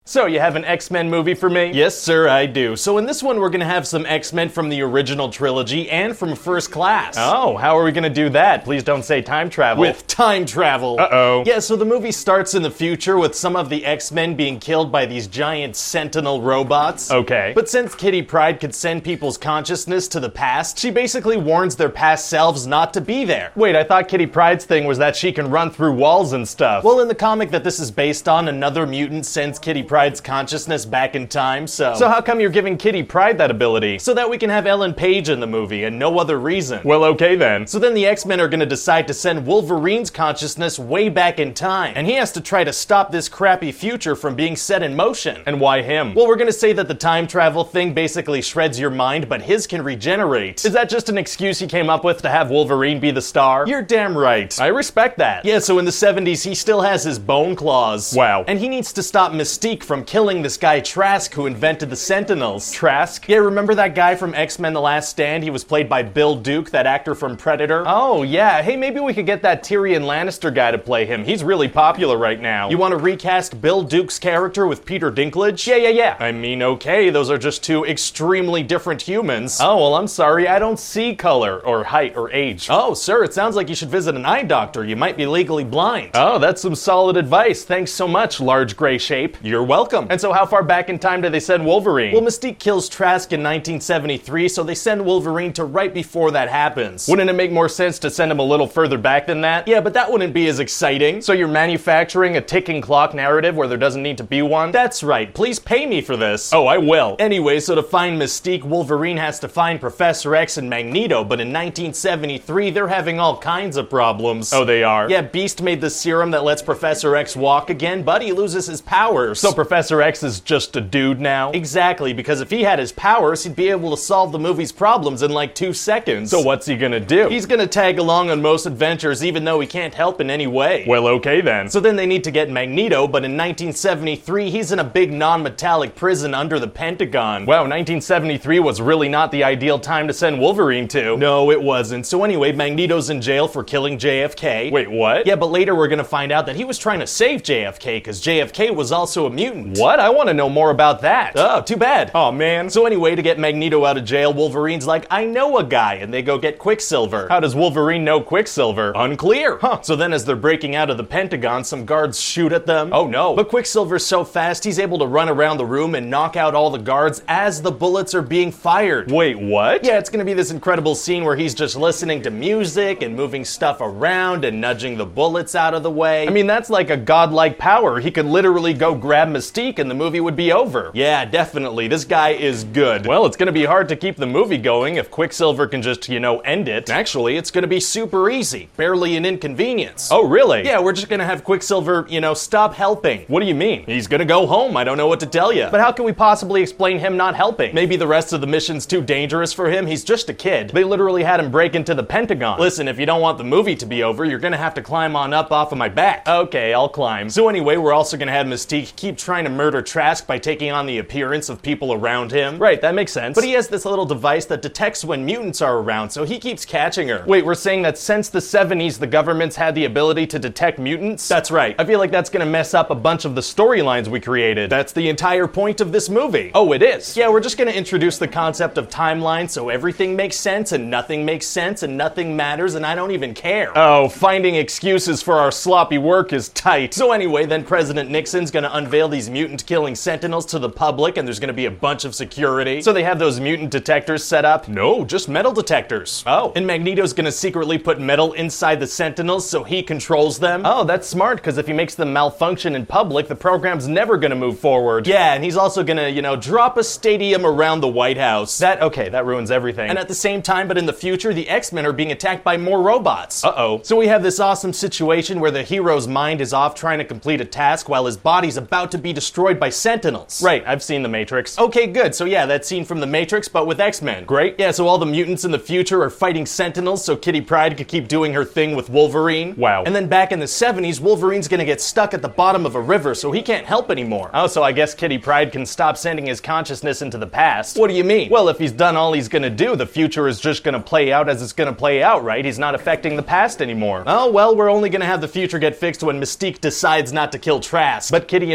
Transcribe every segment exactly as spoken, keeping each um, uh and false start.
So, you have an X-Men movie for me? Yes, sir, I do. So in this one, we're gonna have some X-Men from the original trilogy and from First Class. Oh, how are we gonna do that? Please don't say time travel. With time travel. Uh-oh. Yeah, so the movie starts in the future with some of the X-Men being killed by these giant Sentinel robots. Okay. But since Kitty Pryde could send people's consciousness to the past, she basically warns their past selves not to be there. Wait, I thought Kitty Pryde's thing was that she can run through walls and stuff. Well, in the comic that this is based on, another mutant sends Kitty Pryde's consciousness back in time, so... So how come you're giving Kitty Pryde that ability? So that we can have Ellen Page in the movie, and no other reason. Well, okay then. So then the X-Men are gonna decide to send Wolverine's consciousness way back in time, and he has to try to stop this crappy future from being set in motion. And why him? Well, we're gonna say that the time travel thing basically shreds your mind, but his can regenerate. Is that just an excuse he came up with to have Wolverine be the star? You're damn right. I respect that. Yeah, so in the seventies, he still has his bone claws. Wow. And he needs to stop Mystique from killing this guy Trask who invented the Sentinels. Trask? Yeah, remember that guy from X-Men The Last Stand? He was played by Bill Duke, that actor from Predator. Oh, yeah. Hey, maybe we could get that Tyrion Lannister guy to play him. He's really popular right now. You want to recast Bill Duke's character with Peter Dinklage? Yeah, yeah, yeah. I mean, okay, those are just two extremely different humans. Oh, well, I'm sorry, I don't see color, or height, or age. Oh, sir, it sounds like you should visit an eye doctor. You might be legally blind. Oh, that's some solid advice. Thanks so much, large gray shape. You're welcome. And so how far back in time do they send Wolverine? Well, Mystique kills Trask in nineteen seventy-three, so they send Wolverine to right before that happens. Wouldn't it make more sense to send him a little further back than that? Yeah, but that wouldn't be as exciting. So you're manufacturing a ticking clock narrative where there doesn't need to be one? That's right. Please pay me for this. Oh, I will. Anyway, so to find Mystique, Wolverine has to find Professor X and Magneto, but in nineteen seventy-three, they're having all kinds of problems. Oh, they are? Yeah, Beast made the serum that lets Professor X walk again, but he loses his powers. So Professor X is just a dude now? Exactly, because if he had his powers, he'd be able to solve the movie's problems in like two seconds. So what's he gonna do? He's gonna tag along on most adventures even though he can't help in any way. Well, okay then. So then they need to get Magneto, but in nineteen seventy-three, he's in a big non-metallic prison under the Pentagon. Wow, nineteen seventy-three was really not the ideal time to send Wolverine to. No, it wasn't. So anyway, Magneto's in jail for killing J F K. Wait, what? Yeah, but later we're gonna find out that he was trying to save J F K, because J F K was also a mutant. What? I want to know more about that. Oh, too bad. Oh, man. So anyway, to get Magneto out of jail, Wolverine's like, I know a guy, and they go get Quicksilver. How does Wolverine know Quicksilver? Unclear. Huh. So then as they're breaking out of the Pentagon, some guards shoot at them. Oh, no. But Quicksilver's so fast, he's able to run around the room and knock out all the guards as the bullets are being fired. Wait, what? Yeah, it's gonna be this incredible scene where he's just listening to music and moving stuff around and nudging the bullets out of the way. I mean, that's like a godlike power. He could literally go grab Mystique and the movie would be over. Yeah, definitely. This guy is good. Well, it's gonna be hard to keep the movie going if Quicksilver can just, you know, end it. Actually, it's gonna be super easy. Barely an inconvenience. Oh, really? Yeah, we're just gonna have Quicksilver, you know, stop helping. What do you mean? He's gonna go home. I don't know what to tell you. But how can we possibly explain him not helping? Maybe the rest of the mission's too dangerous for him? He's just a kid. They literally had him break into the Pentagon. Listen, if you don't want the movie to be over, you're gonna have to climb on up off of my back. Okay, I'll climb. So anyway, we're also gonna have Mystique keep trying to murder Trask by taking on the appearance of people around him. Right, that makes sense. But he has this little device that detects when mutants are around, so he keeps catching her. Wait, we're saying that since the seventies, the government's had the ability to detect mutants? That's right. I feel like that's gonna mess up a bunch of the storylines we created. That's the entire point of this movie. Oh, it is? Yeah, we're just gonna introduce the concept of timeline so everything makes sense and nothing makes sense and nothing matters and I don't even care. Oh, finding excuses for our sloppy work is tight. So anyway, then President Nixon's gonna unveil these mutant-killing sentinels to the public and there's gonna be a bunch of security. So they have those mutant detectors set up? No, just metal detectors. Oh. And Magneto's gonna secretly put metal inside the sentinels so he controls them? Oh, that's smart, because if he makes them malfunction in public, the program's never gonna move forward. Yeah, and he's also gonna, you know, drop a stadium around the White House. That, okay, that ruins everything. And at the same time, but in the future, the X-Men are being attacked by more robots. Uh-oh. So we have this awesome situation where the hero's mind is off trying to complete a task while his body's about to be destroyed by Sentinels. Right, I've seen The Matrix. Okay, good. So yeah, that scene from The Matrix, but with X-Men. Great. Yeah, so all the mutants in the future are fighting Sentinels so Kitty Pryde could keep doing her thing with Wolverine. Wow. And then back in the seventies, Wolverine's gonna get stuck at the bottom of a river so he can't help anymore. Oh, so I guess Kitty Pryde can stop sending his consciousness into the past. What do you mean? Well, if he's done all he's gonna do, the future is just gonna play out as it's gonna play out, right? He's not affecting the past anymore. Oh, well, we're only gonna have the future get fixed when Mystique decides not to kill Trask. But Kitty and Wolverine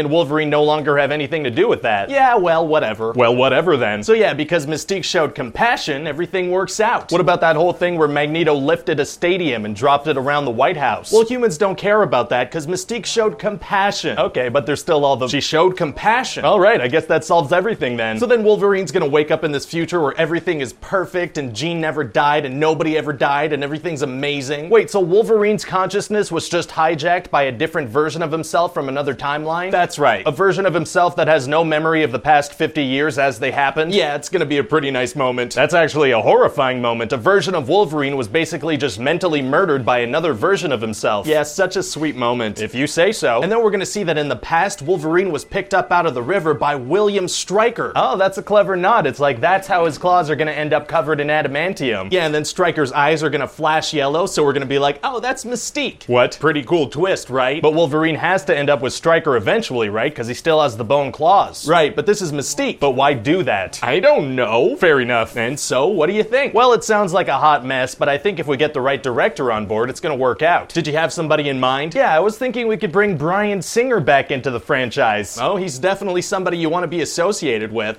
Wolverine no longer have anything to do with that. Yeah, well, whatever. Well, whatever then. So yeah, because Mystique showed compassion, everything works out. What about that whole thing where Magneto lifted a stadium and dropped it around the White House? Well, humans don't care about that because Mystique showed compassion. Okay, but there's still all the... She showed compassion. All right, I guess that solves everything then. So then Wolverine's gonna wake up in this future where everything is perfect and Jean never died and nobody ever died and everything's amazing. Wait, so Wolverine's consciousness was just hijacked by a different version of himself from another timeline? That's right. A version of himself that has no memory of the past fifty years as they happened? Yeah, it's gonna be a pretty nice moment. That's actually a horrifying moment. A version of Wolverine was basically just mentally murdered by another version of himself. Yeah, such a sweet moment, if you say so. And then we're gonna see that in the past, Wolverine was picked up out of the river by William Stryker. Oh, that's a clever nod. It's like that's how his claws are gonna end up covered in adamantium. Yeah, and then Stryker's eyes are gonna flash yellow, so we're gonna be like, oh, that's Mystique. What? Pretty cool twist, right? But Wolverine has to end up with Stryker eventually, right? Because he still has the bone claws. Right, but this is Mystique. But why do that? I don't know. Fair enough. And so, what do you think? Well, it sounds like a hot mess, but I think if we get the right director on board, it's gonna work out. Did you have somebody in mind? Yeah, I was thinking we could bring Bryan Singer back into the franchise. Oh, he's definitely somebody you want to be associated with.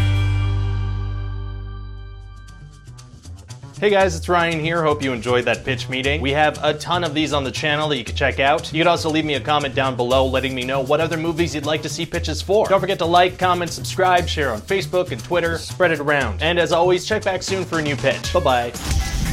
Hey guys, it's Ryan here. Hope you enjoyed that pitch meeting. We have a ton of these on the channel that you can check out. You can also leave me a comment down below letting me know what other movies you'd like to see pitches for. Don't forget to like, comment, subscribe, share on Facebook and Twitter, spread it around. And as always, check back soon for a new pitch. Bye-bye.